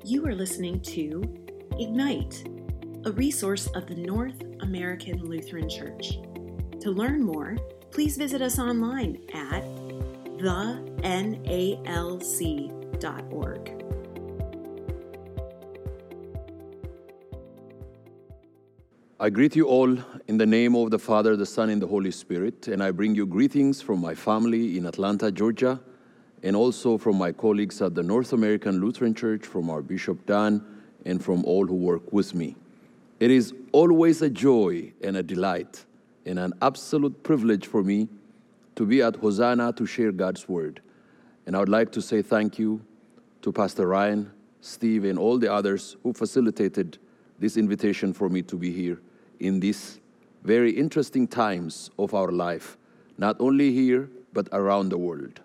You are listening to Ignite, a resource of the North American Lutheran Church. To learn more, please visit us online at thenalc.org. I greet you all in the name of the Father, the Son, and the Holy Spirit, and I bring you greetings from my family in Atlanta, Georgia, and also from my colleagues at the North American Lutheran Church, from our Bishop Dan, and from all who work with me. It is always a joy and a delight and an absolute privilege for me to be at Hosanna to share God's Word. And I would like to say thank you to Pastor Ryan, Steve, and all the others who facilitated this invitation for me to be here in these very interesting times of our life, not only here, but around the world.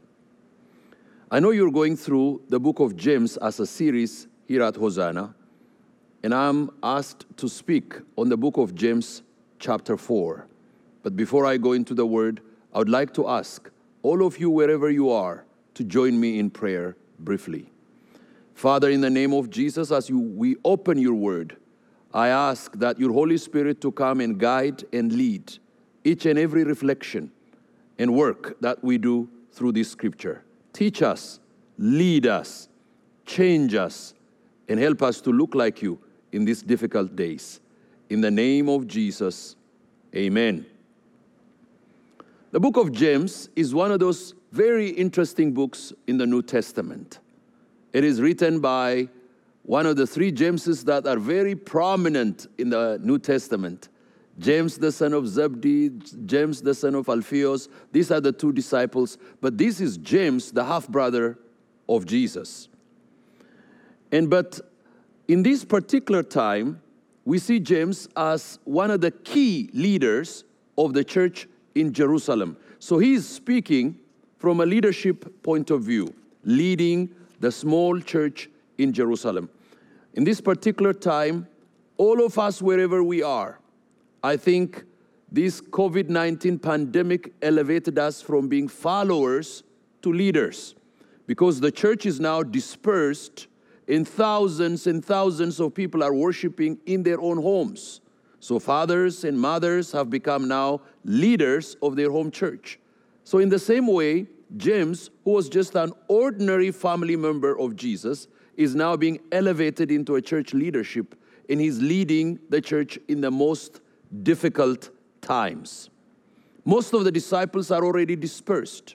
I know you're going through the book of James as a series here at Hosanna, and I'm asked to speak on the book of James chapter 4. But before I go into the word, I would like to ask all of you, wherever you are, to join me in prayer briefly. Father, in the name of Jesus, as we open your word, I ask that your Holy Spirit to come and guide and lead each and every reflection and work that we do through this scripture. Teach us, lead us, change us, and help us to look like you in these difficult days. In the name of Jesus, amen. The book of James is one of those very interesting books in the New Testament. It is written by one of the three Jameses that are very prominent in the New Testament. James, the son of Zebedee, James, the son of Alphaeus. These are the two disciples. But this is James, the half-brother of Jesus. But in this particular time, we see James as one of the key leaders of the church in Jerusalem. So he is speaking from a leadership point of view, leading the small church in Jerusalem. In this particular time, all of us, wherever we are, I think this COVID-19 pandemic elevated us from being followers to leaders, because the church is now dispersed and thousands of people are worshiping in their own homes. So fathers and mothers have become now leaders of their home church. So in the same way, James, who was just an ordinary family member of Jesus, is now being elevated into a church leadership, and he's leading the church in the most difficult times. Most of the disciples are already dispersed.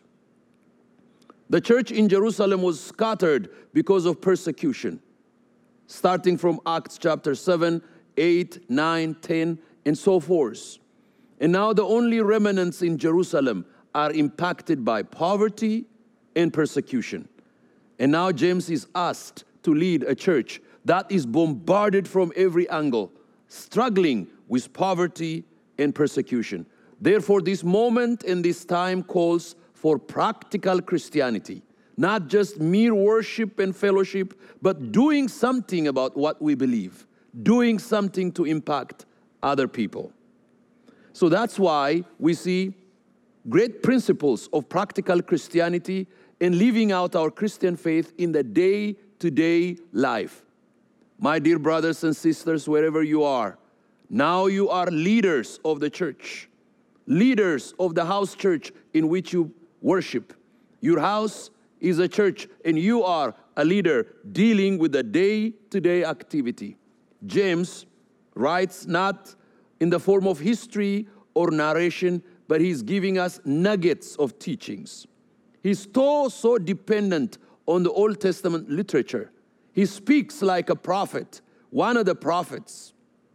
The church in Jerusalem was scattered because of persecution, starting from Acts chapter 7, 8, 9, 10, and so forth. And now the only remnants in Jerusalem are impacted by poverty and persecution. And now James is asked to lead a church that is bombarded from every angle, struggling with poverty and persecution. Therefore, this moment and this time calls for practical Christianity, not just mere worship and fellowship, but doing something about what we believe, doing something to impact other people. So that's why we see great principles of practical Christianity and living out our Christian faith in the day-to-day life. My dear brothers and sisters, wherever you are, now you are leaders of the church, leaders of the house church in which you worship. Your house is a church, and you are a leader dealing with the day-to-day activity. James writes not in the form of history or narration, but he's giving us nuggets of teachings. He's so dependent on the Old Testament literature. He speaks like a prophet, one of the prophets.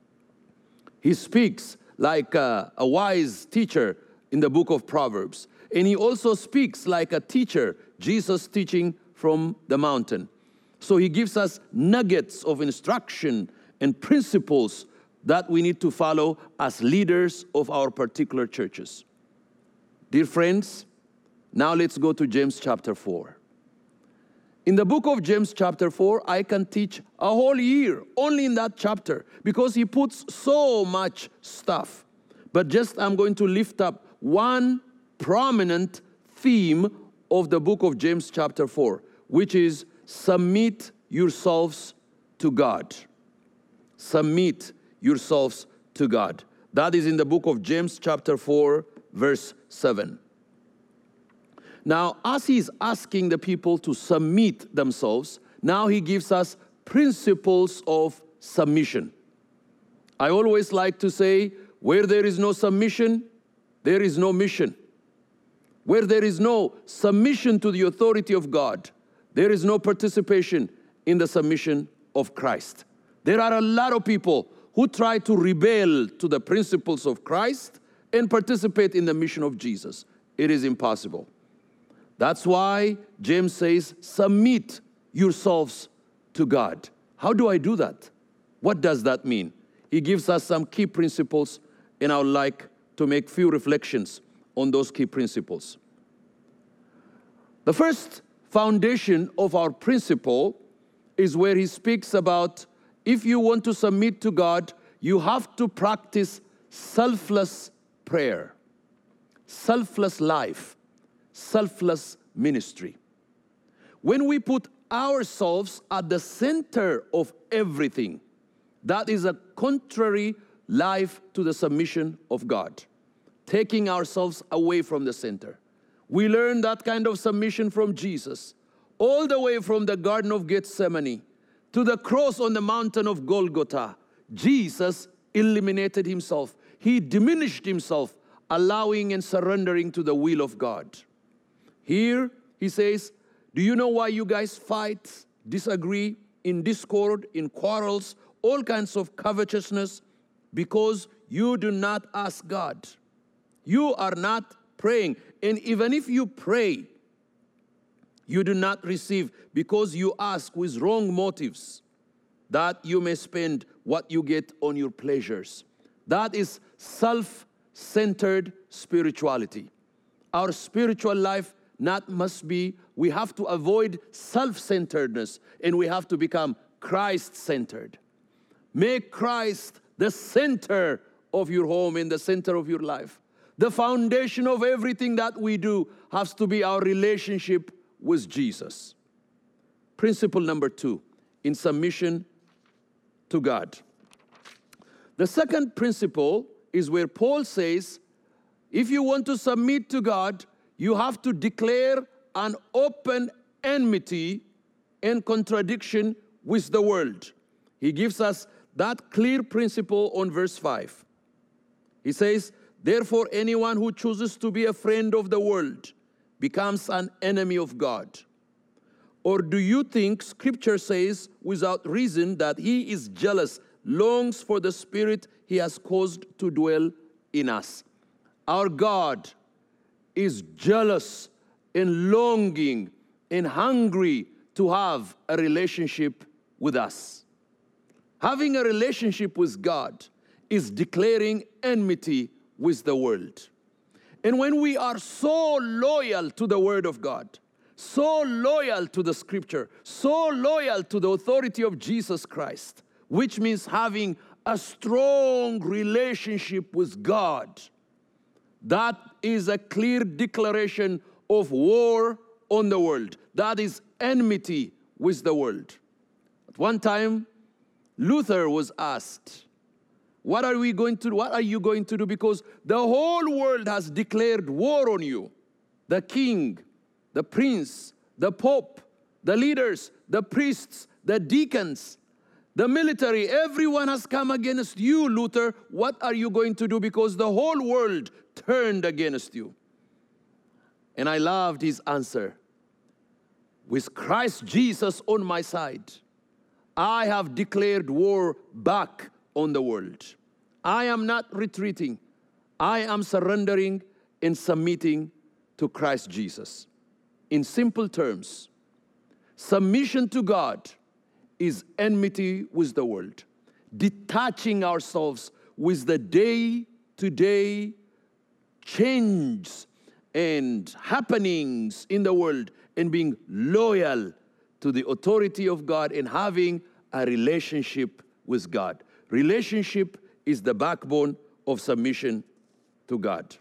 He speaks like a wise teacher in the book of Proverbs. And he also speaks like a teacher, Jesus teaching from the mountain. So he gives us nuggets of instruction and principles that we need to follow as leaders of our particular churches. Dear friends, now let's go to James chapter 4. In the book of James chapter 4, I can teach a whole year only in that chapter, because he puts so much stuff. But just I'm going to lift up one prominent theme of the book of James chapter 4, which is submit yourselves to God. Submit yourselves to God. That is in the book of James chapter 4, verse 7. Now, as he's asking the people to submit themselves, now he gives us principles of submission. I always like to say, where there is no submission, there is no mission. Where there is no submission to the authority of God, there is no participation in the submission of Christ. There are a lot of people who try to rebel to the principles of Christ and participate in the mission of Jesus. It is impossible. That's why James says, submit yourselves to God. How do I do that? What does that mean? He gives us some key principles, and I would like to make few reflections on those key principles. The first foundation of our principle is where he speaks about if you want to submit to God, you have to practice selfless prayer, selfless life, selfless ministry. When we put ourselves at the center of everything, that is a contrary life to the submission of God, taking ourselves away from the center. We learn that kind of submission from Jesus, all the way from the Garden of Gethsemane to the cross on the mountain of Golgotha. Jesus eliminated himself. He diminished himself, allowing and surrendering to the will of God. Here, he says, do you know why you guys fight, disagree, in discord, in quarrels, all kinds of covetousness? Because you do not ask God. You are not praying. And even if you pray, you do not receive because you ask with wrong motives, that you may spend what you get on your pleasures. That is self-centered spirituality. Our spiritual life must be, we have to avoid self-centeredness, and we have to become Christ-centered. Make Christ the center of your home and the center of your life. The foundation of everything that we do has to be our relationship with Jesus. Principle number 2, in submission to God. The second principle is where Paul says, if you want to submit to God, you have to declare an open enmity and contradiction with the world. He gives us that clear principle on verse 5. He says, therefore, anyone who chooses to be a friend of the world becomes an enemy of God. Or do you think Scripture says without reason that he is jealous, longs for the Spirit he has caused to dwell in us? Our God is jealous and longing and hungry to have a relationship with us. Having a relationship with God is declaring enmity with the world. And when we are so loyal to the Word of God, so loyal to the Scripture, so loyal to the authority of Jesus Christ, which means having a strong relationship with God, that is a clear declaration of war on the world. That is enmity with the world. At one time, Luther was asked, what are you going to do? Because the whole world has declared war on you. The king, the prince, the pope, the leaders, the priests, the deacons, the military, everyone has come against you, Luther. What are you going to do? Because the whole world turned against you. And I loved his answer. With Christ Jesus on my side, I have declared war back on the world. I am not retreating. I am surrendering and submitting to Christ Jesus. In simple terms, submission to God is enmity with the world. Detaching ourselves with the day-to-day changes and happenings in the world and being loyal to the authority of God and having a relationship with God. Relationship is the backbone of submission to God.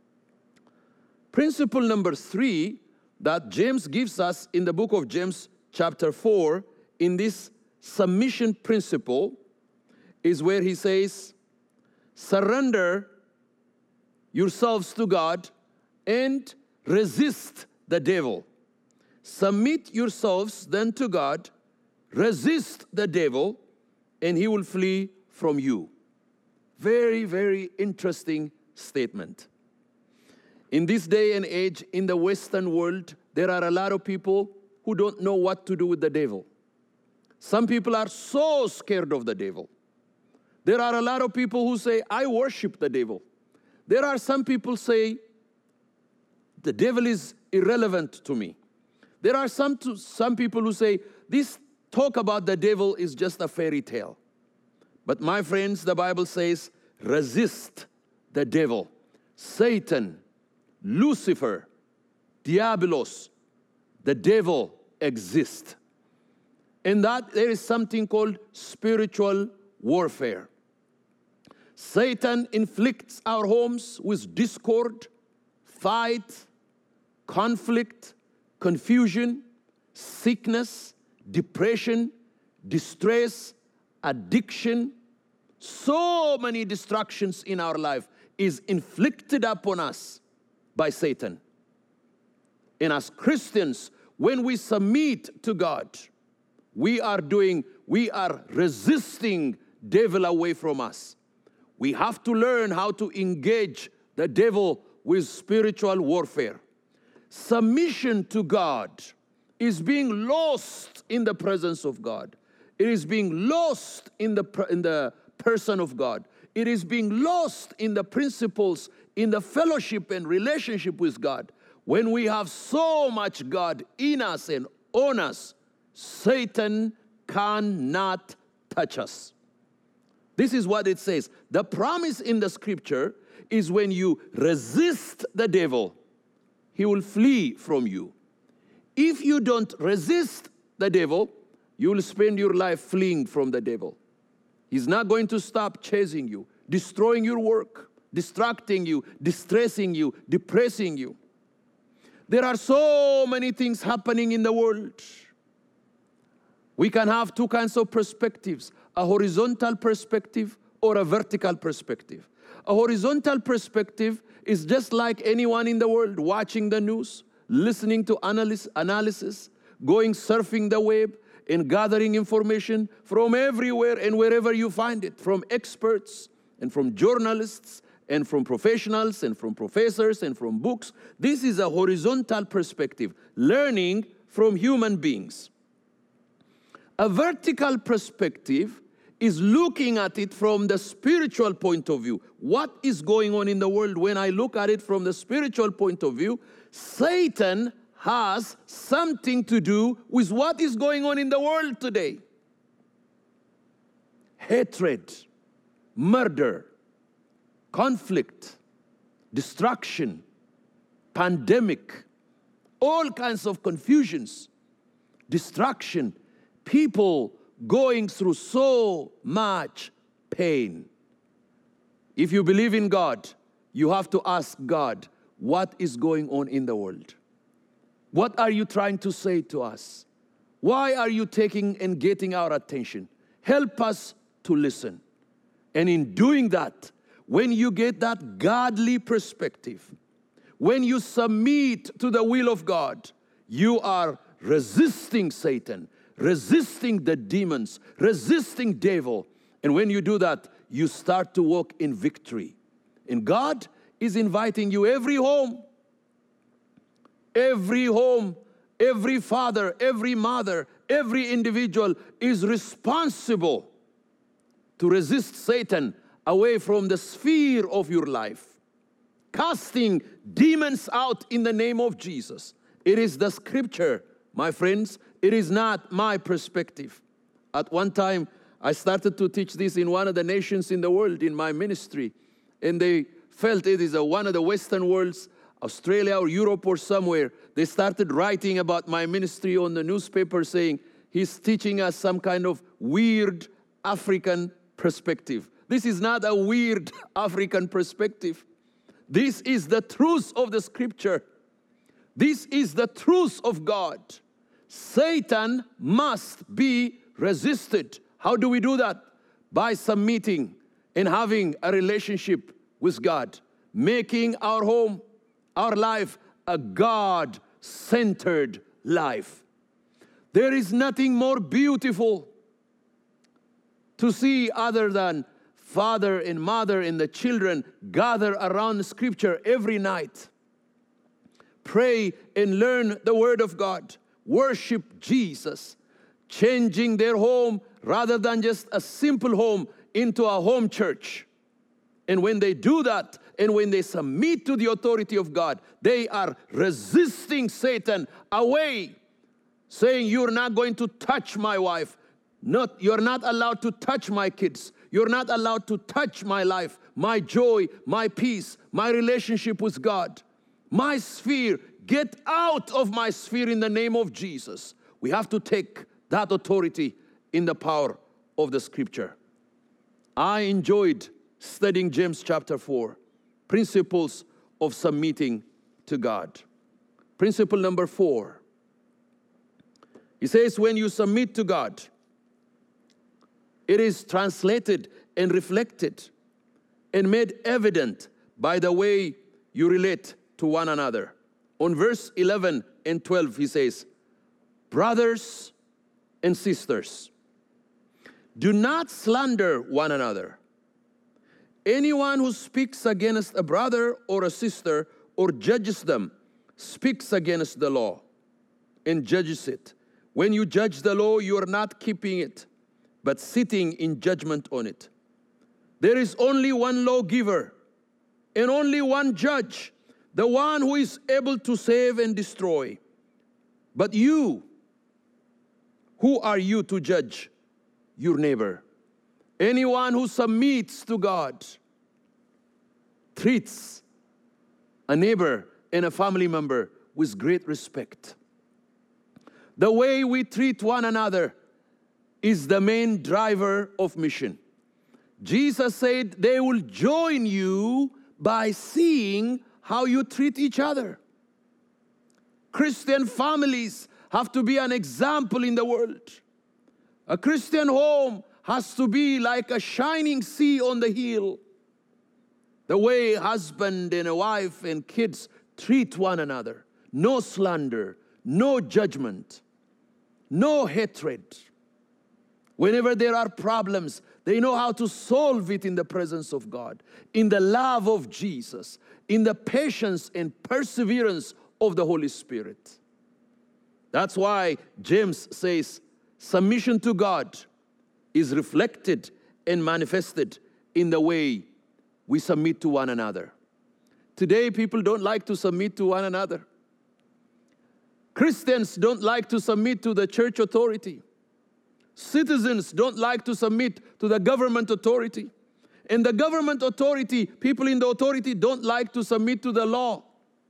Principle number 3 that James gives us in the book of James chapter 4 in this submission principle is where he says, surrender yourselves to God and resist the devil. Submit yourselves then to God, resist the devil, and he will flee from you. Very, very interesting statement. In this day and age, in the Western world, there are a lot of people who don't know what to do with the devil. Some people are so scared of the devil. There are a lot of people who say, I worship the devil. There are some people say, the devil is irrelevant to me. There are some people who say, this talk about the devil is just a fairy tale. But my friends, the Bible says, resist the devil. Satan, Lucifer, Diabolos, the devil exists. And that there is something called spiritual warfare. Satan inflicts our homes with discord, fight, conflict, confusion, sickness, depression, distress, addiction. So many destructions in our life is inflicted upon us by Satan. And as Christians, when we submit to God, we are resisting devil away from us. We have to learn how to engage the devil with spiritual warfare. Submission to God is being lost in the presence of God. It is being lost in the person of God. It is being lost in the principles, in the fellowship and relationship with God. When we have so much God in us and on us, Satan cannot touch us. This is what it says. The promise in the scripture is when you resist the devil, he will flee from you. If you don't resist the devil, you will spend your life fleeing from the devil. He's not going to stop chasing you, destroying your work, distracting you, distressing you, depressing you. There are so many things happening in the world. We can have two kinds of perspectives, a horizontal perspective or a vertical perspective. A horizontal perspective is just like anyone in the world watching the news, listening to analysis, going surfing the web, and gathering information from everywhere and wherever you find it, from experts and from journalists and from professionals and from professors and from books. This is a horizontal perspective, learning from human beings. A vertical perspective is looking at it from the spiritual point of view. What is going on in the world? When I look at it from the spiritual point of view, Satan has something to do with what is going on in the world today. Hatred, murder, conflict, destruction, pandemic, all kinds of confusions, destruction, people going through so much pain. If you believe in God, you have to ask God, what is going on in the world? What are you trying to say to us? Why are you taking and getting our attention? Help us to listen. And in doing that, when you get that godly perspective, when you submit to the will of God, you are resisting Satan, resisting the demons, resisting devil. And when you do that, you start to walk in victory. And God is inviting you, every home, every father, every mother, every individual is responsible to resist Satan away from the sphere of your life. Casting demons out in the name of Jesus. It is the scripture, my friends. It is not my perspective. At one time, I started to teach this in one of the nations in the world in my ministry. And they felt it is one of the Western worlds, Australia or Europe or somewhere. They started writing about my ministry on the newspaper saying, he's teaching us some kind of weird African perspective. This is not a weird African perspective. This is the truth of the scripture. This is the truth of God. Satan must be resist it. How do we do that? By submitting and having a relationship with God, making our home, our life, a God-centered life. There is nothing more beautiful to see other than father and mother and the children gather around Scripture every night. Pray and learn the Word of God. Worship Jesus. Changing their home rather than just a simple home into a home church. And when they do that, and when they submit to the authority of God, they are resisting Satan away, saying, you're not going to touch my wife. You're not allowed to touch my kids. You're not allowed to touch my life, my joy, my peace, my relationship with God. My sphere, get out of my sphere in the name of Jesus. We have to take that authority in the power of the Scripture. I enjoyed studying James chapter 4, principles of submitting to God. Principle number 4. He says, when you submit to God, it is translated and reflected and made evident by the way you relate to one another. On verse 11 and 12, he says, brothers and sisters, do not slander one another. Anyone who speaks against a brother or a sister or judges them speaks against the law and judges it. When you judge the law, you are not keeping it, but sitting in judgment on it. There is only one lawgiver and only one judge, the one who is able to save and destroy. But you, who are you to judge your neighbor? Anyone who submits to God treats a neighbor and a family member with great respect. The way we treat one another is the main driver of mission. Jesus said they will join you by seeing how you treat each other. Christian families have to be an example in the world. A Christian home has to be like a shining sea on the hill. The way husband and a wife and kids treat one another. No slander, no judgment, no hatred. Whenever there are problems, they know how to solve it in the presence of God, in the love of Jesus, in the patience and perseverance of the Holy Spirit. That's why James says, submission to God is reflected and manifested in the way we submit to one another. Today, people don't like to submit to one another. Christians don't like to submit to the church authority. Citizens don't like to submit to the government authority. And the government authority, people in the authority don't like to submit to the law.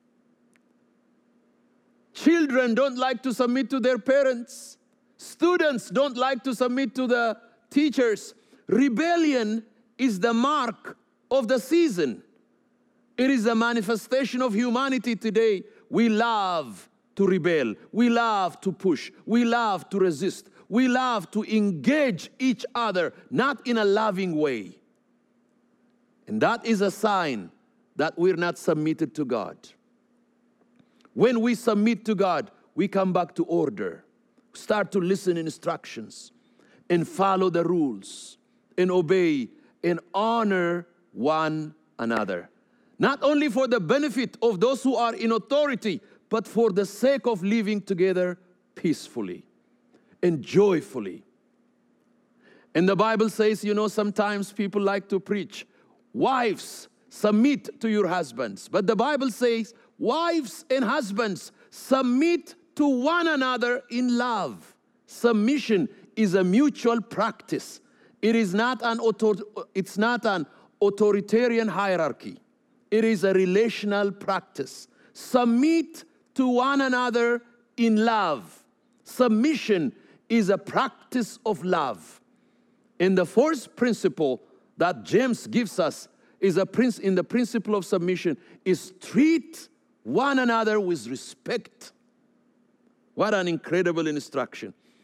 Children don't like to submit to their parents. Students don't like to submit to the teachers. Rebellion is the mark of the season. It is a manifestation of humanity today. We love to rebel. We love to push. We love to resist. We love to engage each other, not in a loving way. And that is a sign that we're not submitted to God. When we submit to God, we come back to order. Start to listen instructions and follow the rules and obey and honor one another. Not only for the benefit of those who are in authority, but for the sake of living together peacefully and joyfully. And the Bible says, sometimes people like to preach, wives, submit to your husbands. But the Bible says, wives and husbands, submit to one another in love. Submission is a mutual practice. It's not an authoritarian hierarchy. It is a relational practice. Submit to one another in love. Submission is a practice of love. And the fourth principle that James gives us is in the principle of submission is treat one another with respect. What an incredible instruction.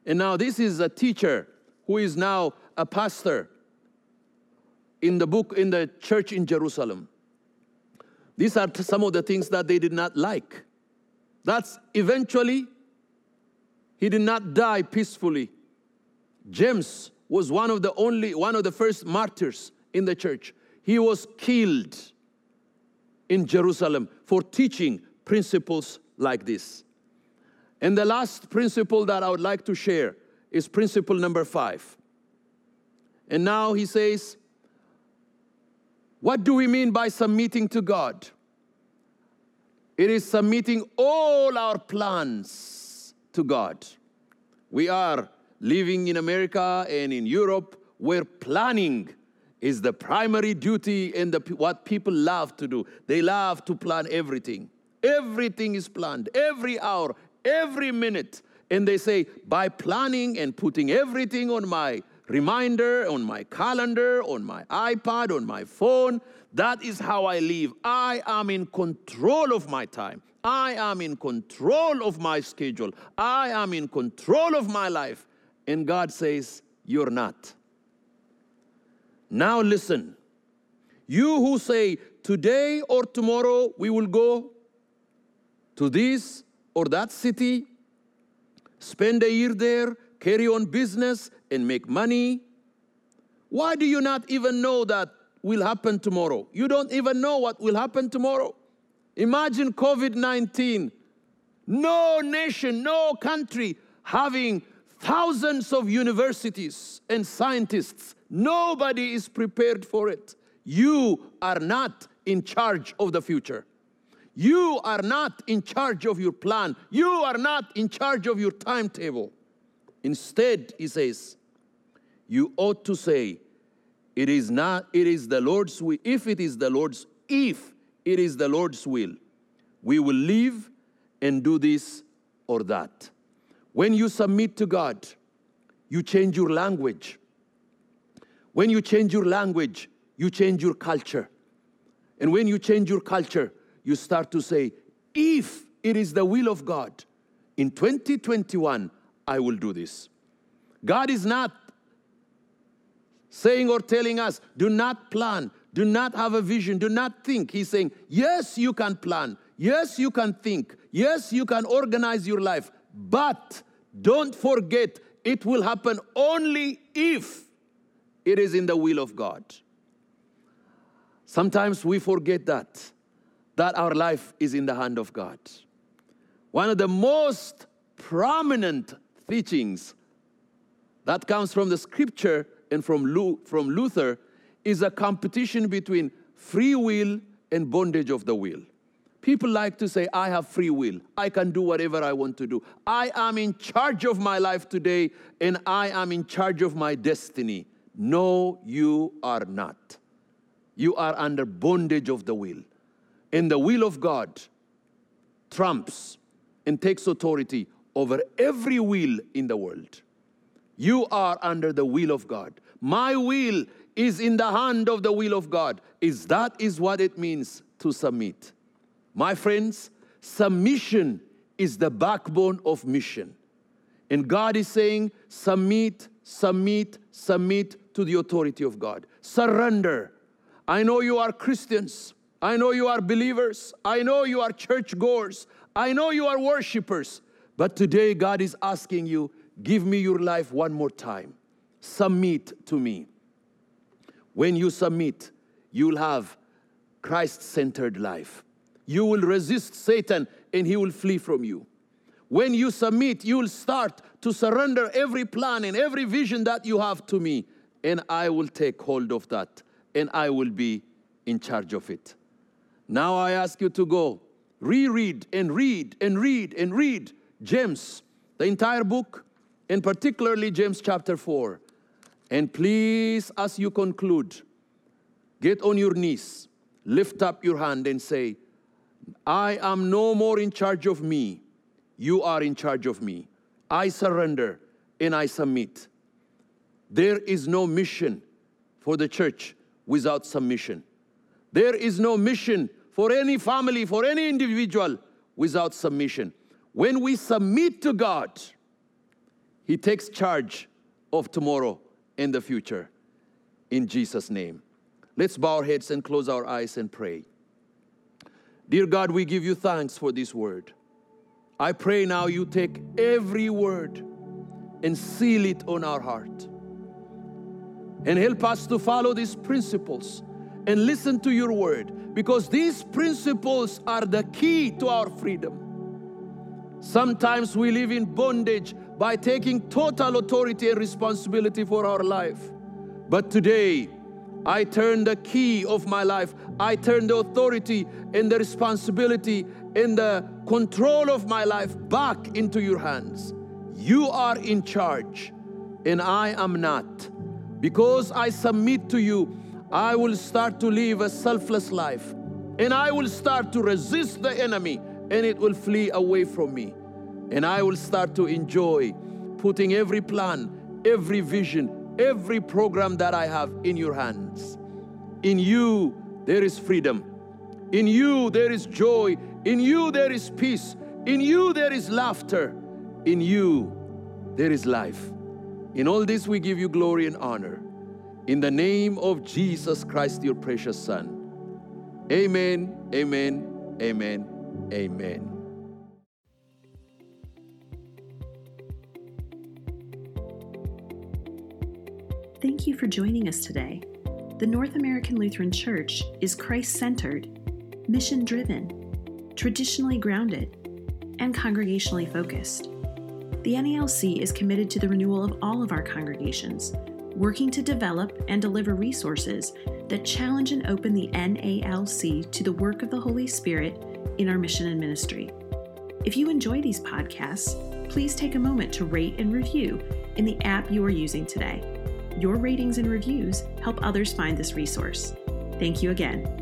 And now this is a teacher who is now a pastor in the church in Jerusalem. These are some of the things that they did not like. That's eventually, he did not die peacefully. James was one of the first martyrs in the church. He was killed in Jerusalem for teaching principles like this. And the last principle that I would like to share is principle number 5. And now he says, what do we mean by submitting to God? It is submitting all our plans to God. We are living in America and in Europe where planning is the primary duty and what people love to do. They love to plan everything. Everything is planned, every hour, every minute. And they say, by planning and putting everything on my reminder, on my calendar, on my iPad, on my phone, that is how I live. I am in control of my time. I am in control of my schedule. I am in control of my life. And God says, you're not. Now listen. You who say, today or tomorrow we will go to this or that city, spend a year there, carry on business, and make money. Why do you not even know that will happen tomorrow? You don't even know what will happen tomorrow. Imagine COVID-19. No nation, no country having thousands of universities and scientists. Nobody is prepared for it. You are not in charge of the future. You are not in charge of your plan. You are not in charge of your timetable. Instead, he says, you ought to say, it is the Lord's will. If it is the Lord's will, we will live and do this or that. When you submit to God, you change your language. When you change your language, you change your culture. And when you change your culture, you start to say, if it is the will of God, in 2021, I will do this. God is not saying or telling us, do not plan, do not have a vision, do not think. He's saying, yes, you can plan. Yes, you can think. Yes, you can organize your life. But don't forget, it will happen only if it is in the will of God. Sometimes we forget that our life is in the hand of God. One of the most prominent teachings that comes from the scripture and from Luther is a competition between free will and bondage of the will. People like to say, I have free will. I can do whatever I want to do. I am in charge of my life today, and I am in charge of my destiny. No, you are not. You are under bondage of the will. And the will of God trumps and takes authority over every will in the world. You are under the will of God. My will is in the hand of the will of God. That is what it means to submit. My friends, submission is the backbone of mission. And God is saying, submit, submit, submit to the authority of God. Surrender. I know you are Christians. I know you are believers. I know you are churchgoers. I know you are worshipers. But today God is asking you, give me your life one more time. Submit to me. When you submit, you'll have Christ-centered life. You will resist Satan and he will flee from you. When you submit, you will start to surrender every plan and every vision that you have to me. And I will take hold of that. And I will be in charge of it. Now I ask you to go, reread and read and read and read James, the entire book, and particularly James chapter 4. And please, as you conclude, get on your knees, lift up your hand and say, I am no more in charge of me. You are in charge of me. I surrender and I submit. There is no mission for the church without submission. There is no mission for any family, for any individual without submission. When we submit to God, He takes charge of tomorrow and the future. In Jesus' name. Let's bow our heads and close our eyes and pray. Dear God, we give you thanks for this word. I pray now you take every word and seal it on our heart. And help us to follow these principles and listen to your word, because these principles are the key to our freedom. Sometimes we live in bondage by taking total authority and responsibility for our life. But today, I turn the key of my life. I turn the authority and the responsibility and the control of my life back into your hands. You are in charge, and I am not. Because I submit to you, I will start to live a selfless life. And I will start to resist the enemy, and it will flee away from me. And I will start to enjoy putting every plan, every vision, every program that I have in your hands. In you, there is freedom. In you, there is joy. In you, there is peace. In you, there is laughter. In you, there is life. In all this, we give you glory and honor. In the name of Jesus Christ, your precious Son. Amen, amen, amen, amen. Thank you for joining us today. The North American Lutheran Church is Christ-centered, mission-driven, traditionally grounded, and congregationally focused. The NALC is committed to the renewal of all of our congregations, working to develop and deliver resources that challenge and open the NALC to the work of the Holy Spirit in our mission and ministry. If you enjoy these podcasts, please take a moment to rate and review in the app you are using today. Your ratings and reviews help others find this resource. Thank you again.